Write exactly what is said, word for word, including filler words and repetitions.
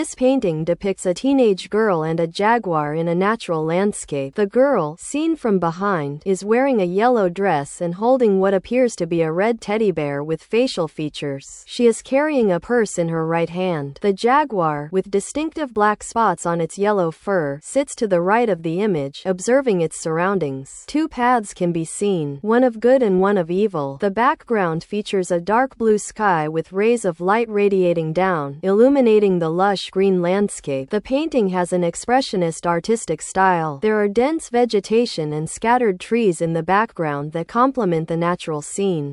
This painting depicts a teenage girl and a jaguar in a natural landscape. The girl, seen from behind, is wearing a yellow dress and holding what appears to be a red teddy bear with facial features. She is carrying a purse in her right hand. The jaguar, with distinctive black spots on its yellow fur, sits to the right of the image, observing its surroundings. Two paths can be seen, one of good and one of evil. The background features a dark blue sky with rays of light radiating down, illuminating the lush green landscape. The painting has an expressionist artistic style. There are dense vegetation and scattered trees in the background that complement the natural scene.